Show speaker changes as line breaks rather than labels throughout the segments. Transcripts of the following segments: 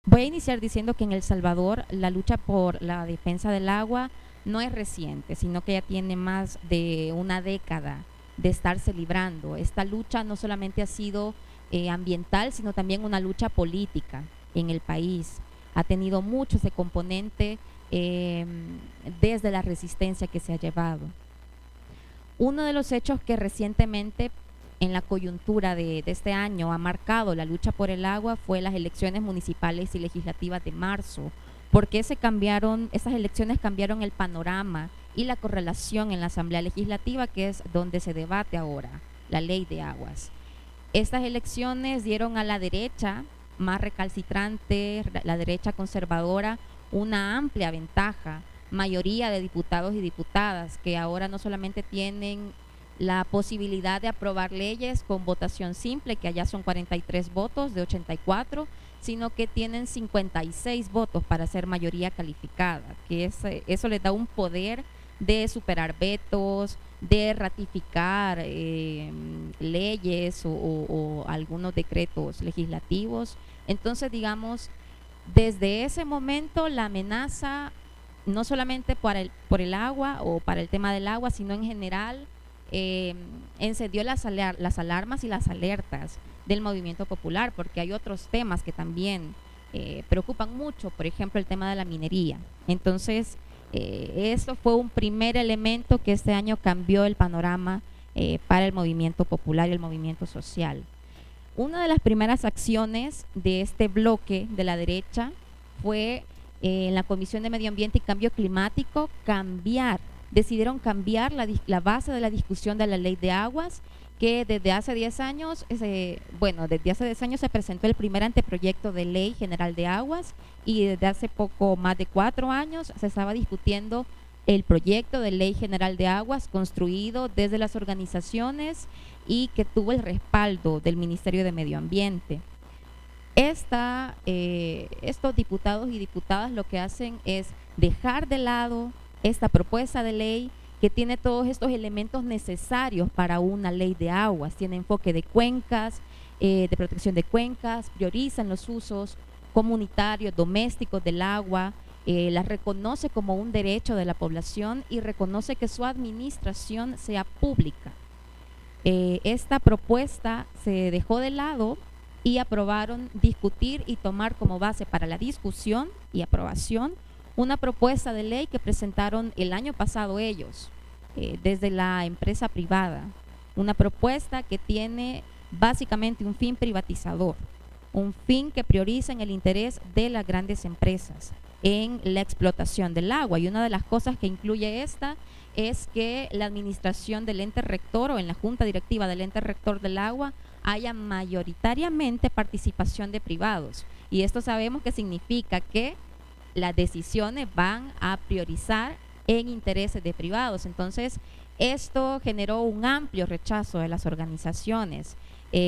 Voy a iniciar diciendo que en El Salvador la lucha por la defensa del agua no es reciente, sino que ya tiene más de una década de estarse librando. Esta lucha no solamente ha sido ambiental, sino también una lucha política en el país. Ha tenido mucho ese componente desde la resistencia que se ha llevado. Uno de los hechos que recientemente en la coyuntura de este año ha marcado la lucha por el agua fue las elecciones municipales y legislativas de marzo, porque esas elecciones cambiaron el panorama y la correlación en la Asamblea Legislativa, que es donde se debate ahora la ley de aguas. Estas elecciones dieron a la derecha más recalcitrante, la derecha conservadora, una amplia ventaja, mayoría de diputados y diputadas que ahora no solamente tienen la posibilidad de aprobar leyes con votación simple, que allá son 43 votos de 84, sino que tienen 56 votos para ser mayoría calificada, que eso les da un poder de superar vetos, de ratificar leyes o algunos decretos legislativos. Entonces, digamos, desde ese momento la amenaza, no solamente por el agua o para el tema del agua, sino en general, encendió las alarmas y las alertas del movimiento popular, porque hay otros temas que también preocupan mucho, por ejemplo el tema de la minería. Entonces eso fue un primer elemento que este año cambió el panorama para el movimiento popular y el movimiento social. Una de las primeras acciones de este bloque de la derecha fue en la Comisión de Medio Ambiente y Cambio Climático decidieron cambiar la base de la discusión de la ley de aguas, que desde hace 10 años, se presentó el primer anteproyecto de ley general de aguas y desde hace poco más de 4 años se estaba discutiendo el proyecto de ley general de aguas construido desde las organizaciones y que tuvo el respaldo del Ministerio de Medio Ambiente. Estos diputados y diputadas lo que hacen es dejar de lado esta propuesta de ley que tiene todos estos elementos necesarios para una ley de aguas. Tiene enfoque de cuencas, de protección de cuencas, priorizan los usos comunitarios, domésticos del agua, las reconoce como un derecho de la población y reconoce que su administración sea pública. Esta propuesta se dejó de lado y aprobaron discutir y tomar como base para la discusión y aprobación una propuesta de ley que presentaron el año pasado ellos, desde la empresa privada, una propuesta que tiene básicamente un fin privatizador, un fin que prioriza en el interés de las grandes empresas en la explotación del agua. Y una de las cosas que incluye esta es que la administración del ente rector o en la junta directiva del ente rector del agua haya mayoritariamente participación de privados. Y esto sabemos que significa que las decisiones van a priorizar en intereses de privados. Entonces, esto generó un amplio rechazo de las organizaciones.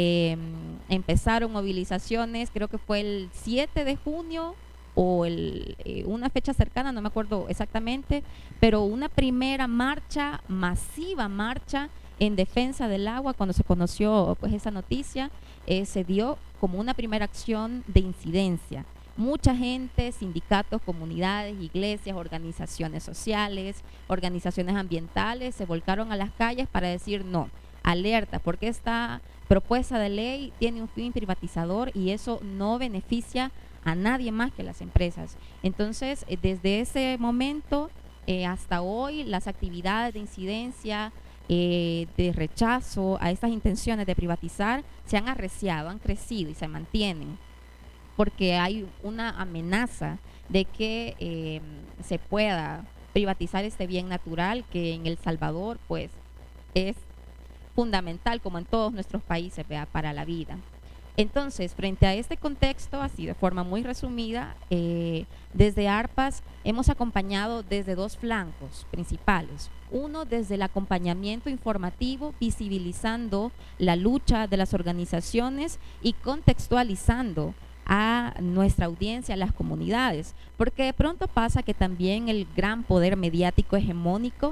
Empezaron movilizaciones, creo que fue el 7 de junio o una fecha cercana, no me acuerdo exactamente, pero una primera marcha, masiva marcha en defensa del agua. Cuando se conoció pues esa noticia, se dio como una primera acción de incidencia. Mucha gente, sindicatos, comunidades, iglesias, organizaciones sociales, organizaciones ambientales se volcaron a las calles para decir no, alerta, porque esta propuesta de ley tiene un fin privatizador y eso no beneficia a nadie más que las empresas. Entonces, desde ese momento hasta hoy, las actividades de incidencia, de rechazo a estas intenciones de privatizar se han arreciado, han crecido y se mantienen, porque hay una amenaza de que se pueda privatizar este bien natural que en El Salvador pues es fundamental, como en todos nuestros países, para la vida. Entonces, frente a este contexto, así de forma muy resumida, desde ARPAS hemos acompañado desde dos flancos principales. Uno, desde el acompañamiento informativo, visibilizando la lucha de las organizaciones y contextualizando a nuestra audiencia, a las comunidades, porque de pronto pasa que también el gran poder mediático hegemónico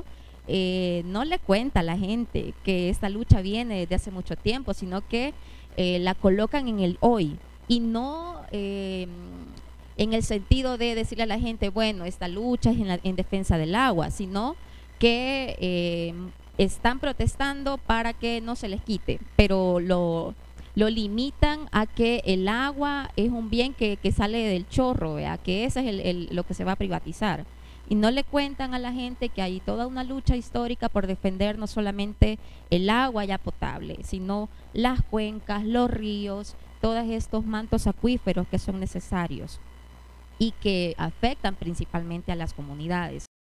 no le cuenta a la gente que esta lucha viene desde hace mucho tiempo, sino que la colocan en el hoy y no en el sentido de decirle a la gente, bueno, esta lucha es en defensa del agua, sino que están protestando para que no se les quite, pero lo limitan a que el agua es un bien que sale del chorro, ¿vea? Que ese es lo que se va a privatizar. Y no le cuentan a la gente que hay toda una lucha histórica por defender no solamente el agua ya potable, sino las cuencas, los ríos, todos estos mantos acuíferos que son necesarios y que afectan principalmente a las comunidades.